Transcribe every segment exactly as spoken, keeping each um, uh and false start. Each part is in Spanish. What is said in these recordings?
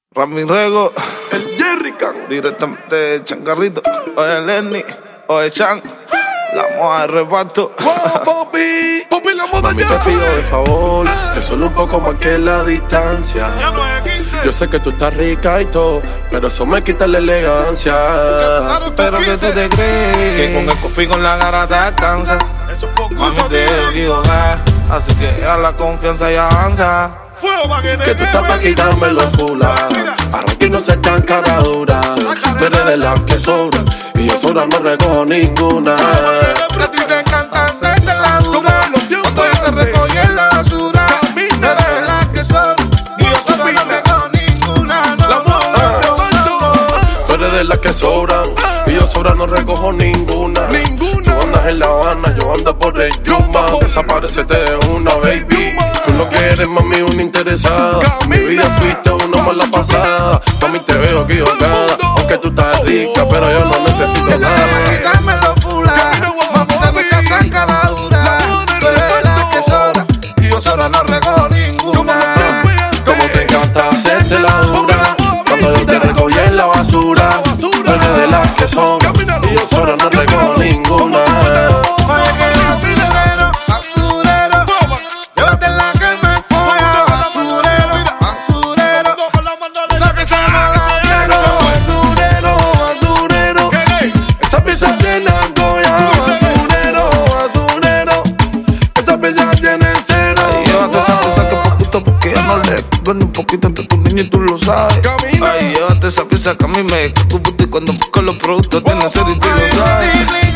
Ramirego, el Jerrycan, directamente de Changarrito, oye Lenny, oye Chan, la moda de reparto. wow, Poppy, Poppy la moda Mami, ya. te pido de favor, que solo un poco más que la distancia. Yo sé que tú estás rica y todo, pero eso me quita la elegancia. Pero que tú te crees que con el copy con la garata cansa. Eso poco Mami, te debo equivocar, así que a la confianza y avanza. fuego pa' que te Que tú estás pa' quitarme los fulas. Arranque no se tan cara dura. Tú eres de las que sobran y yo sobra no recojo ninguna. Que a ti te encanta hacerte la dura. Cuando yo te recogí en la basura, tú eres la que sobra y yo solo no recojo ninguna. No, no, no, no, no. Tú eres de las que sobran y yo sobra no recojo ninguna. Ninguna. Tú andas en La Habana, yo ando por el Yuma. Desaparecete de una, baby. Tú lo que eres, mami, una interesada. Mi vida fuiste una mala pasada. Mami, te veo equivocada. Aunque tú estás rica, pero yo no necesito nada. Quítame los fulas, mamita, no seas tan cara dura. Tú eres la que sobra y yo solo no recojo ninguna. Como te encanta hacerte la dura. Cuando yo te recogí en la basura. Tú eres de las que sobran y yo solo no recojo ninguna. Oye, que basurero, basurero, llévate la que me folla. Basurero, basurero, esa pieza no la quiero. Basurero, basurero, esa pieza tiene Goya. Basurero, basurero, esa pieza tiene cero. Llévate esa pieza que poquito porque ya no le quito ni un poquito entre tus niños y tú lo sabes. Camina. Ay, llévate esa pieza que a mí me escupo y cuando busco los productos tiene cero y tú lo sabes.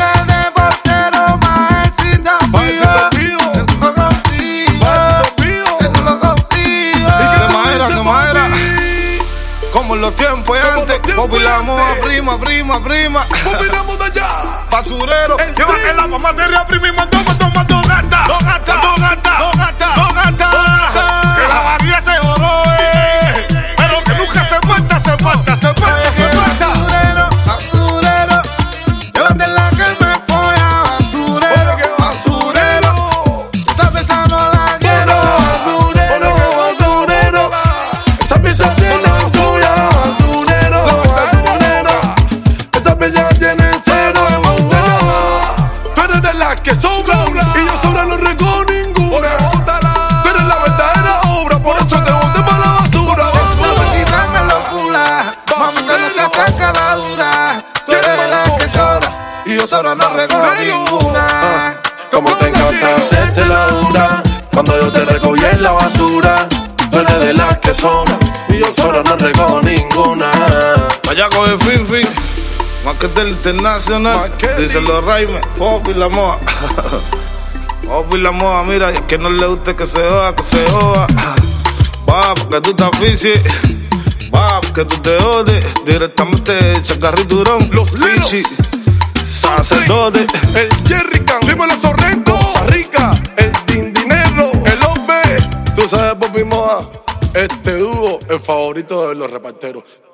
Como en los tiempos de antes, Poppy la moda, prima, prima, prima. Poppy la moda ya. Basurero, Llévate la materia prima y mandó, mandó, mandó gata. Dos gata, dos gata, dos gata, dos gata. Que la varilla se borró, eh. Pero que nunca se muerta, se muerta, se muerta, se muerta. basurero, basurero, llévate la que me folla. Basurero, basurero, esa pieza no la quiero. Basurero, basurero, esa pieza tiene suya. Basurero, basurero, esa pieza tiene cero. Tú eres de las que sobran y yo sobra no recojo ninguna. Tú eres la verdadera obra, por eso te boté para la basura. Quítame los fulas, mamita, no seas tan cara dura. Tú eres la que sobra y yo solo no recojo ninguna. Como te encanta hacerte la dura. Cuando yo te recogí en la basura. Tú eres de las que sobran y yo solo no recojo ninguna. Allá con el fin, fin, Maquete internacional, Maquete. dicen los Raimes, Poppy la moda. Poppy la moda, mira, y a que no le guste que se joda, que se joda. Va, porque tú te aficies. Va, porque tú te odies. Directamente de Chacarrito Durón, Los Liros. Pichi, sacerdote. El Jerrycan, dímelo Sorrento, Sarrica, el Dindinero, el hombre. Tú sabes, Poppy Moda, este dúo, el favorito de los reparteros.